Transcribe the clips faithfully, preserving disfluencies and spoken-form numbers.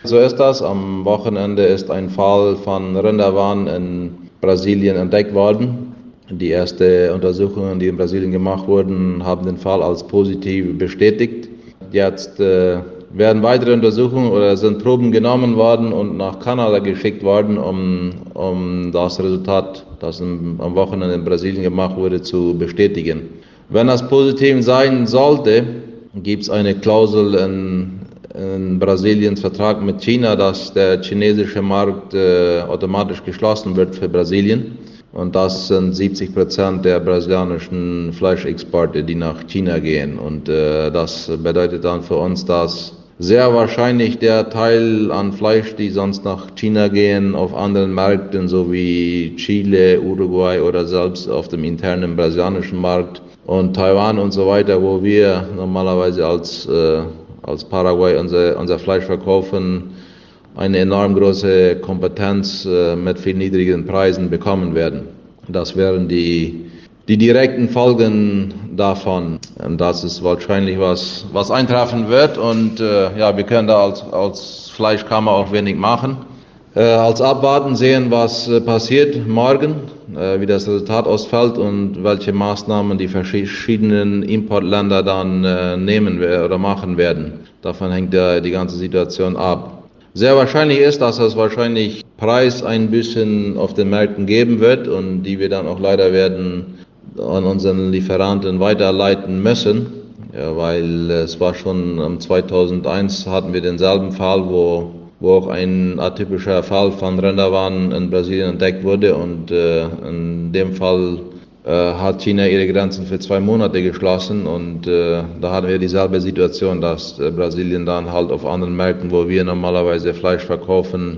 So ist das. Am Wochenende ist ein Fall von Rinderwahn in Brasilien entdeckt worden. Die ersten Untersuchungen, die in Brasilien gemacht wurden, haben den Fall als positiv bestätigt. Jetzt äh, werden weitere Untersuchungen oder sind Proben genommen worden und nach Kanada geschickt worden, um, um das Resultat, das im, am Wochenende in Brasilien gemacht wurde, zu bestätigen. Wenn das positiv sein sollte, gibt es eine Klausel in, in Brasiliens Vertrag mit China, dass der chinesische Markt äh, automatisch geschlossen wird für Brasilien. Und das sind siebzig Prozent der brasilianischen Fleischexporte, die nach China gehen. Und äh, das bedeutet dann für uns, dass sehr wahrscheinlich der Teil an Fleisch, die sonst nach China gehen, auf anderen Märkten, so wie Chile, Uruguay oder selbst auf dem internen brasilianischen Markt und Taiwan und so weiter, wo wir normalerweise als, äh, als Paraguay unser, unser Fleisch verkaufen, eine enorm große Kompetenz äh, mit viel niedrigen Preisen bekommen werden. Das wären die, die direkten Folgen davon. Und das ist wahrscheinlich was, was eintreffen wird. Und äh, ja, wir können da als, als Fleischkammer auch wenig machen. Äh, als Abwarten sehen, was äh, passiert morgen, äh, wie das Resultat ausfällt und welche Maßnahmen die verschiedenen Importländer dann äh, nehmen oder machen werden. Davon hängt ja die ganze Situation ab. Sehr wahrscheinlich ist, dass es wahrscheinlich Preiseinbußen auf den Märkten geben wird und die wir dann auch leider werden an unseren Lieferanten weiterleiten müssen, ja, weil es war schon zweitausendeins hatten wir denselben Fall, wo, wo auch ein atypischer Fall von Rinderwahn in Brasilien entdeckt wurde und äh, in dem Fall äh, hat China ihre Grenzen für zwei Monate geschlossen und äh, da hatten wir dieselbe Situation, dass äh, Brasilien dann halt auf anderen Märkten, wo wir normalerweise Fleisch verkaufen,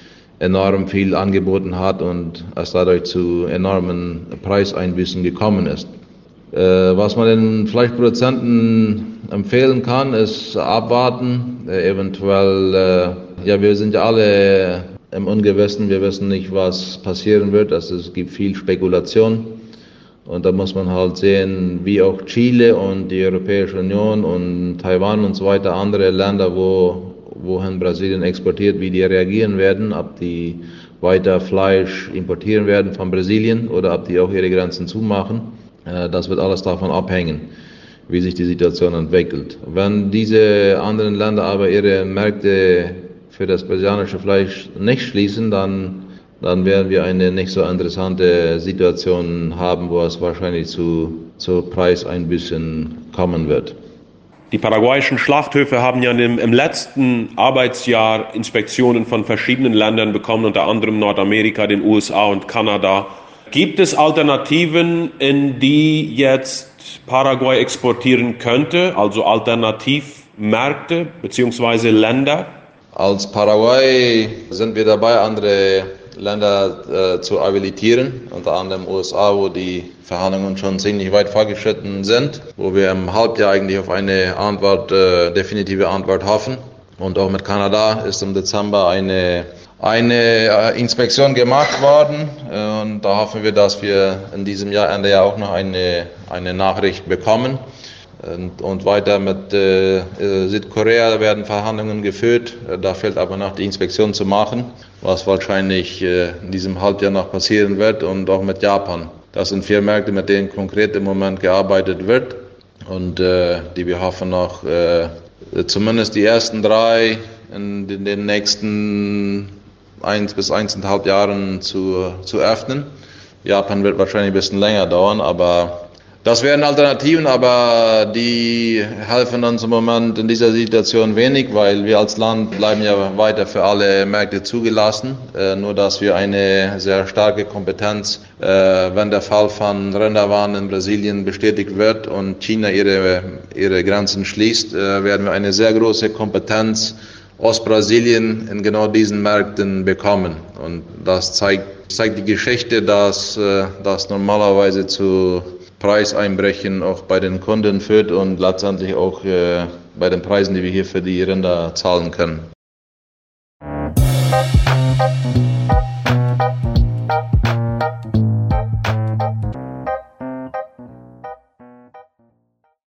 enorm viel angeboten hat und es dadurch zu enormen Preiseinbußen gekommen ist. Äh, was man den Fleischproduzenten empfehlen kann, ist abwarten, äh, eventuell, äh, ja, wir sind ja alle im Ungewissen, wir wissen nicht, was passieren wird, also es gibt viel Spekulation. Und da muss man halt sehen, wie auch Chile und die Europäische Union und Taiwan und so weiter, andere Länder, wo, wohin Brasilien exportiert, wie die reagieren werden, ob die weiter Fleisch importieren werden von Brasilien oder ob die auch ihre Grenzen zumachen. Das wird alles davon abhängen, wie sich die Situation entwickelt. Wenn diese anderen Länder aber ihre Märkte für das brasilianische Fleisch nicht schließen, dann dann werden wir eine nicht so interessante Situation haben, wo es wahrscheinlich zu, zu Preiseinbußen kommen wird. Die paraguayischen Schlachthöfe haben ja im, im letzten Arbeitsjahr Inspektionen von verschiedenen Ländern bekommen, unter anderem Nordamerika, den U S A und Kanada. Gibt es Alternativen, in die jetzt Paraguay exportieren könnte, also Alternativmärkte bzw. Länder? Als Paraguay sind wir dabei, andere Länder äh, zu habilitieren, unter anderem U S A, wo die Verhandlungen schon ziemlich weit fortgeschritten sind, wo wir im Halbjahr eigentlich auf eine Antwort, äh, definitive Antwort hoffen. Und auch mit Kanada ist im Dezember eine, eine äh, Inspektion gemacht worden. Äh, und da hoffen wir, dass wir in diesem Jahr Ende ja auch noch eine, eine Nachricht bekommen. Und, und weiter mit äh, Südkorea werden Verhandlungen geführt. Da fehlt aber noch die Inspektion zu machen, was wahrscheinlich äh, in diesem Halbjahr noch passieren wird. Und auch mit Japan. Das sind vier Märkte, mit denen konkret im Moment gearbeitet wird und äh, die wir hoffen noch äh, zumindest die ersten drei in den, den nächsten eins bis eineinhalb Jahren zu, zu öffnen. Japan wird wahrscheinlich ein bisschen länger dauern, aber das wären Alternativen, aber die helfen uns im Moment in dieser Situation wenig, weil wir als Land bleiben ja weiter für alle Märkte zugelassen. Äh, nur, dass wir eine sehr starke Kompetenz, äh, wenn der Fall von Rinderwahn in Brasilien bestätigt wird und China ihre, ihre Grenzen schließt, äh, werden wir eine sehr große Kompetenz aus Brasilien in genau diesen Märkten bekommen. Und das zeigt, zeigt die Geschichte, dass äh, das normalerweise zu Preiseinbrechen auch bei den Kunden führt und letztendlich auch äh, bei den Preisen, die wir hier für die Rinder zahlen können.